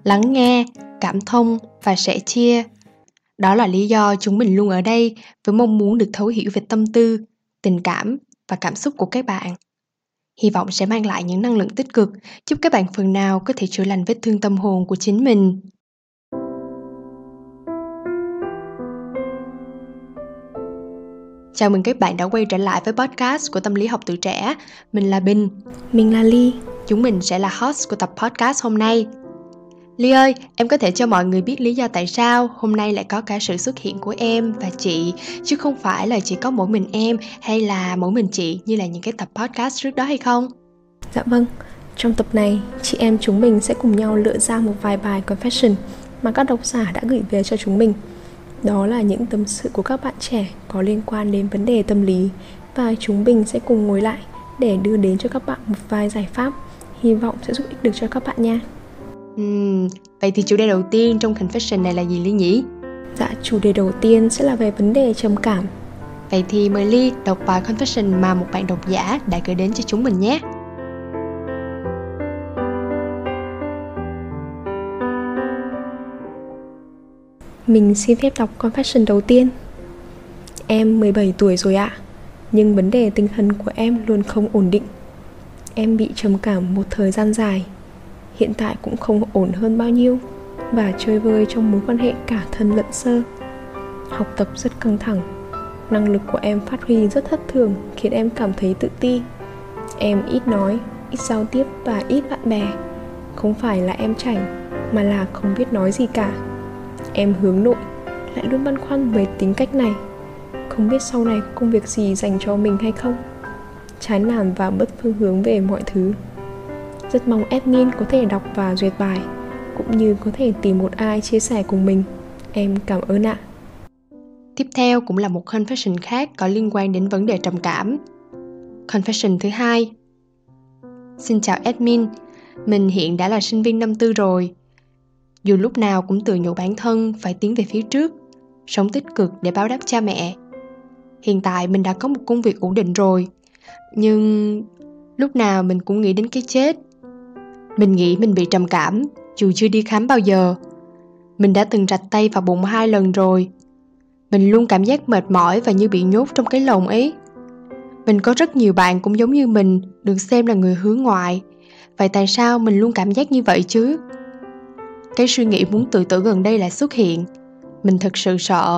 lắng nghe, cảm thông và sẻ chia. Đó là lý do chúng mình luôn ở đây với mong muốn được thấu hiểu về tâm tư, tình cảm và cảm xúc của các bạn. Hy vọng sẽ mang lại những năng lượng tích cực, giúp các bạn phần nào có thể chữa lành vết thương tâm hồn của chính mình. Chào mừng các bạn đã quay trở lại với podcast của Tâm lý học tuổi trẻ. Mình là Bình. Mình là Ly. Chúng mình sẽ là host của tập podcast hôm nay. Ly ơi, em có thể cho mọi người biết lý do tại sao hôm nay lại có cả sự xuất hiện của em và chị, chứ không phải là chỉ có mỗi mình em hay là mỗi mình chị như là những cái tập podcast trước đó hay không? Dạ vâng, trong tập này, chị em chúng mình sẽ cùng nhau lựa ra một vài bài confession mà các độc giả đã gửi về cho chúng mình. Đó là những tâm sự của các bạn trẻ có liên quan đến vấn đề tâm lý, và chúng mình sẽ cùng ngồi lại để đưa đến cho các bạn một vài giải pháp, hy vọng sẽ giúp ích được cho các bạn nha. Vậy thì chủ đề đầu tiên trong confession này là gì Ly nhỉ? Dạ, chủ đề đầu tiên sẽ là về vấn đề trầm cảm. Vậy thì mời Ly đọc bài confession mà một bạn độc giả đã gửi đến cho chúng mình nhé. Mình xin phép đọc confession đầu tiên. Em 17 tuổi rồi ạ, nhưng vấn đề tinh thần của em luôn không ổn định. Em bị trầm cảm một thời gian dài, hiện tại cũng không ổn hơn bao nhiêu, và chơi vơi trong mối quan hệ cả thân lẫn sơ. Học tập rất căng thẳng, năng lực của em phát huy rất thất thường, khiến em cảm thấy tự ti. Em ít nói, ít giao tiếp và ít bạn bè. Không phải là em chảnh, mà là không biết nói gì cả. Em hướng nội, lại luôn băn khoăn về tính cách này. Không biết sau này có công việc gì dành cho mình hay không. Chán nản và mất phương hướng về mọi thứ. Rất mong admin có thể đọc và duyệt bài, cũng như có thể tìm một ai chia sẻ cùng mình. Em cảm ơn ạ. Tiếp theo cũng là một confession khác có liên quan đến vấn đề trầm cảm. Confession thứ hai. Xin chào admin, mình hiện đã là sinh viên năm tư rồi. Dù lúc nào cũng tự nhủ bản thân phải tiến về phía trước, sống tích cực để báo đáp cha mẹ. Hiện tại mình đã có một công việc ổn định rồi, nhưng lúc nào mình cũng nghĩ đến cái chết. Mình nghĩ mình bị trầm cảm, dù chưa đi khám bao giờ. Mình đã từng rạch tay vào bụng 2 lần rồi. Mình luôn cảm giác mệt mỏi và như bị nhốt trong cái lồng ấy. Mình có rất nhiều bạn cũng giống như mình, được xem là người hướng ngoại. Vậy tại sao mình luôn cảm giác như vậy chứ? Cái suy nghĩ muốn tự tử gần đây lại xuất hiện. Mình thật sự sợ.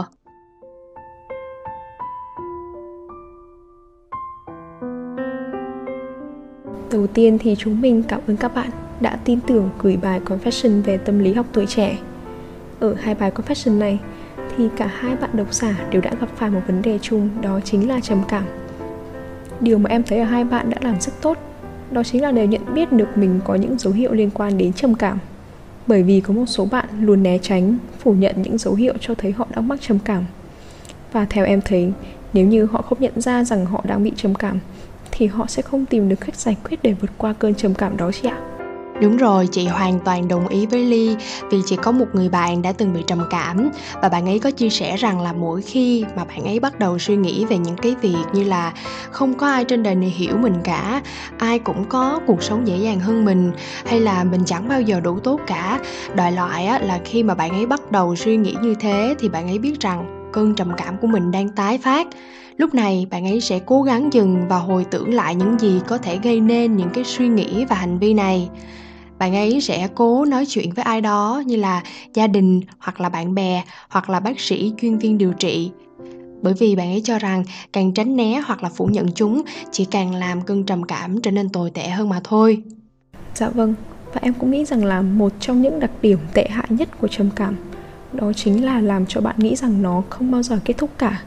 Đầu tiên thì chúng mình cảm ơn các bạn đã tin tưởng gửi bài confession về tâm lý học tuổi trẻ. Ở hai bài confession này thì cả hai bạn độc giả đều đã gặp phải một vấn đề chung, đó chính là trầm cảm. Điều mà em thấy ở hai bạn đã làm rất tốt, đó chính là đều nhận biết được mình có những dấu hiệu liên quan đến trầm cảm. Bởi vì có một số bạn luôn né tránh, phủ nhận những dấu hiệu cho thấy họ đang mắc trầm cảm. Và theo em thấy, nếu như họ không nhận ra rằng họ đang bị trầm cảm, thì họ sẽ không tìm được cách giải quyết để vượt qua cơn trầm cảm đó chị ạ. Đúng rồi, chị hoàn toàn đồng ý với Ly, vì chị có một người bạn đã từng bị trầm cảm, và bạn ấy có chia sẻ rằng là mỗi khi mà bạn ấy bắt đầu suy nghĩ về những cái việc như là không có ai trên đời này hiểu mình cả, ai cũng có cuộc sống dễ dàng hơn mình, hay là mình chẳng bao giờ đủ tốt cả, đại loại á, là khi mà bạn ấy bắt đầu suy nghĩ như thế thì bạn ấy biết rằng cơn trầm cảm của mình đang tái phát. Lúc này bạn ấy sẽ cố gắng dừng và hồi tưởng lại những gì có thể gây nên những cái suy nghĩ và hành vi này. Bạn ấy sẽ cố nói chuyện với ai đó như là gia đình, hoặc là bạn bè, hoặc là bác sĩ chuyên viên điều trị. Bởi vì bạn ấy cho rằng càng tránh né hoặc là phủ nhận chúng chỉ càng làm cơn trầm cảm trở nên tồi tệ hơn mà thôi. Dạ vâng, và em cũng nghĩ rằng là một trong những đặc điểm tệ hại nhất của trầm cảm, đó chính là làm cho bạn nghĩ rằng nó không bao giờ kết thúc cả.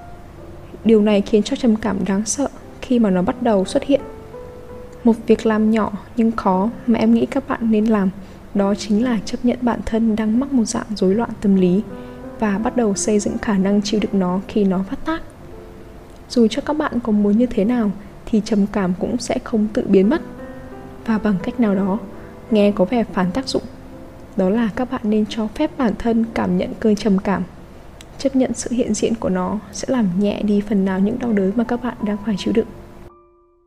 Điều này khiến cho trầm cảm đáng sợ khi mà nó bắt đầu xuất hiện. Một việc làm nhỏ nhưng khó mà em nghĩ các bạn nên làm, đó chính là chấp nhận bản thân đang mắc một dạng rối loạn tâm lý và bắt đầu xây dựng khả năng chịu đựng nó khi nó phát tác. Dù cho các bạn có muốn như thế nào thì trầm cảm cũng sẽ không tự biến mất. Và bằng cách nào đó, nghe có vẻ phản tác dụng, đó là các bạn nên cho phép bản thân cảm nhận cơn trầm cảm. Chấp nhận sự hiện diện của nó sẽ làm nhẹ đi phần nào những đau đớn mà các bạn đang phải chịu đựng.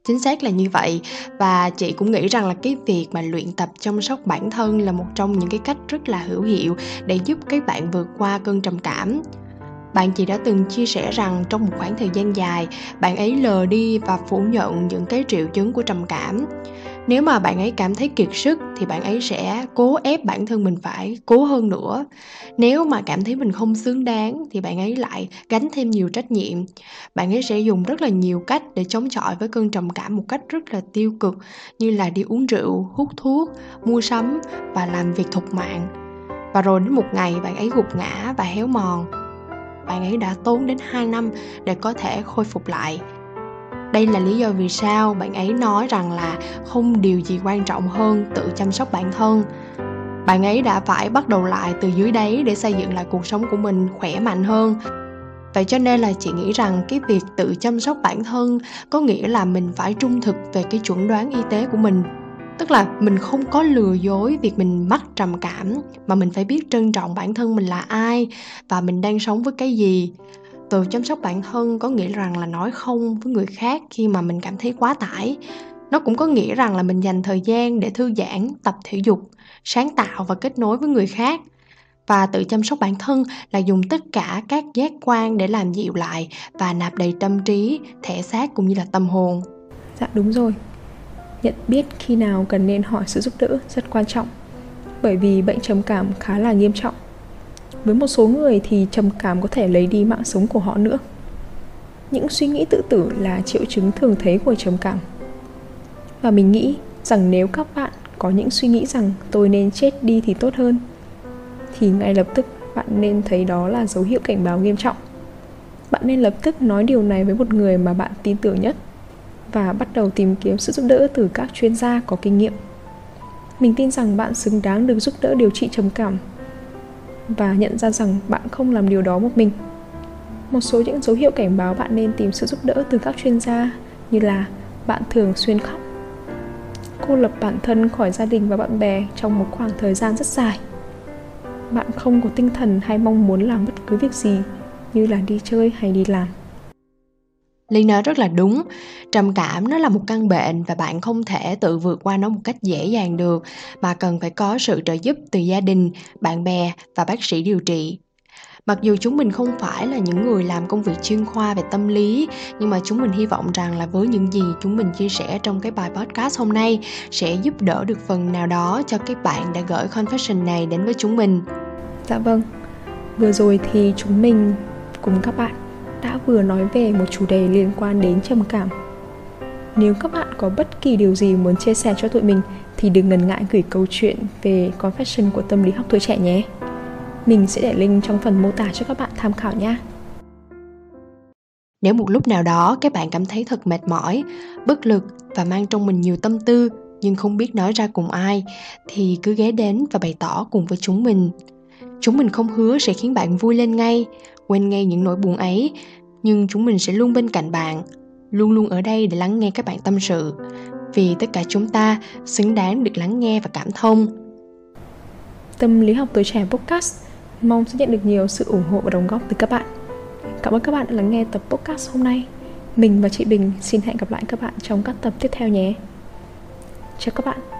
Chính xác là như vậy, và chị cũng nghĩ rằng là cái việc mà luyện tập chăm sóc bản thân là một trong những cái cách rất là hữu hiệu để giúp các bạn vượt qua cơn trầm cảm. Bạn chị đã từng chia sẻ rằng trong một khoảng thời gian dài, bạn ấy lờ đi và phủ nhận những cái triệu chứng của trầm cảm. Nếu mà bạn ấy cảm thấy kiệt sức thì bạn ấy sẽ cố ép bản thân mình phải cố hơn nữa. Nếu mà cảm thấy mình không xứng đáng thì bạn ấy lại gánh thêm nhiều trách nhiệm. Bạn ấy sẽ dùng rất là nhiều cách để chống chọi với cơn trầm cảm một cách rất là tiêu cực, như là đi uống rượu, hút thuốc, mua sắm và làm việc thục mạng. Và rồi đến một ngày bạn ấy gục ngã và héo mòn. Bạn ấy đã tốn đến 2 năm để có thể khôi phục lại. Đây là lý do vì sao bạn ấy nói rằng là không điều gì quan trọng hơn tự chăm sóc bản thân. Bạn ấy đã phải bắt đầu lại từ dưới đáy để xây dựng lại cuộc sống của mình khỏe mạnh hơn. Vậy cho nên là chị nghĩ rằng cái việc tự chăm sóc bản thân có nghĩa là mình phải trung thực về cái chuẩn đoán y tế của mình. Tức là mình không có lừa dối việc mình mắc trầm cảm, mà mình phải biết trân trọng bản thân mình là ai và mình đang sống với cái gì. Tự chăm sóc bản thân có nghĩa rằng là nói không với người khác khi mà mình cảm thấy quá tải. Nó cũng có nghĩa rằng là mình dành thời gian để thư giãn, tập thể dục, sáng tạo và kết nối với người khác. Và tự chăm sóc bản thân là dùng tất cả các giác quan để làm dịu lại và nạp đầy tâm trí, thể xác cũng như là tâm hồn. Dạ đúng rồi. Nhận biết khi nào cần nên hỏi sự giúp đỡ rất quan trọng, bởi vì bệnh trầm cảm khá là nghiêm trọng. Với một số người thì trầm cảm có thể lấy đi mạng sống của họ nữa. Những suy nghĩ tự tử là triệu chứng thường thấy của trầm cảm. Và mình nghĩ rằng nếu các bạn có những suy nghĩ rằng tôi nên chết đi thì tốt hơn, thì ngay lập tức bạn nên thấy đó là dấu hiệu cảnh báo nghiêm trọng. Bạn nên lập tức nói điều này với một người mà bạn tin tưởng nhất và bắt đầu tìm kiếm sự giúp đỡ từ các chuyên gia có kinh nghiệm. Mình tin rằng bạn xứng đáng được giúp đỡ điều trị trầm cảm và nhận ra rằng bạn không làm điều đó một mình. Một số những dấu hiệu cảnh báo bạn nên tìm sự giúp đỡ từ các chuyên gia như là bạn thường xuyên khóc, cô lập bản thân khỏi gia đình và bạn bè trong một khoảng thời gian rất dài, bạn không có tinh thần hay mong muốn làm bất cứ việc gì như là đi chơi hay đi làm. Ly nói rất là đúng, trầm cảm nó là một căn bệnh và bạn không thể tự vượt qua nó một cách dễ dàng được, mà cần phải có sự trợ giúp từ gia đình, bạn bè và bác sĩ điều trị. Mặc dù chúng mình không phải là những người làm công việc chuyên khoa về tâm lý, nhưng mà chúng mình hy vọng rằng là với những gì chúng mình chia sẻ trong cái bài podcast hôm nay sẽ giúp đỡ được phần nào đó cho các bạn đã gửi confession này đến với chúng mình. Dạ vâng, vừa rồi thì chúng mình cùng các bạn đã vừa nói về một chủ đề liên quan đến trầm cảm. Nếu các bạn có bất kỳ điều gì muốn chia sẻ cho tụi mình thì đừng ngần ngại gửi câu chuyện về confession của tâm lý học tuổi trẻ nhé. Mình sẽ để link trong phần mô tả cho các bạn tham khảo nha. Nếu một lúc nào đó các bạn cảm thấy thật mệt mỏi, bất lực và mang trong mình nhiều tâm tư nhưng không biết nói ra cùng ai, thì cứ ghé đến và bày tỏ cùng với chúng mình. Chúng mình không hứa sẽ khiến bạn vui lên ngay, quên ngay những nỗi buồn ấy, nhưng chúng mình sẽ luôn bên cạnh bạn, luôn luôn ở đây để lắng nghe các bạn tâm sự. Vì tất cả chúng ta xứng đáng được lắng nghe và cảm thông. Tâm lý học tuổi trẻ podcast mong sẽ nhận được nhiều sự ủng hộ và đóng góp từ các bạn. Cảm ơn các bạn đã lắng nghe tập podcast hôm nay. Mình và chị Bình xin hẹn gặp lại các bạn trong các tập tiếp theo nhé. Chào các bạn.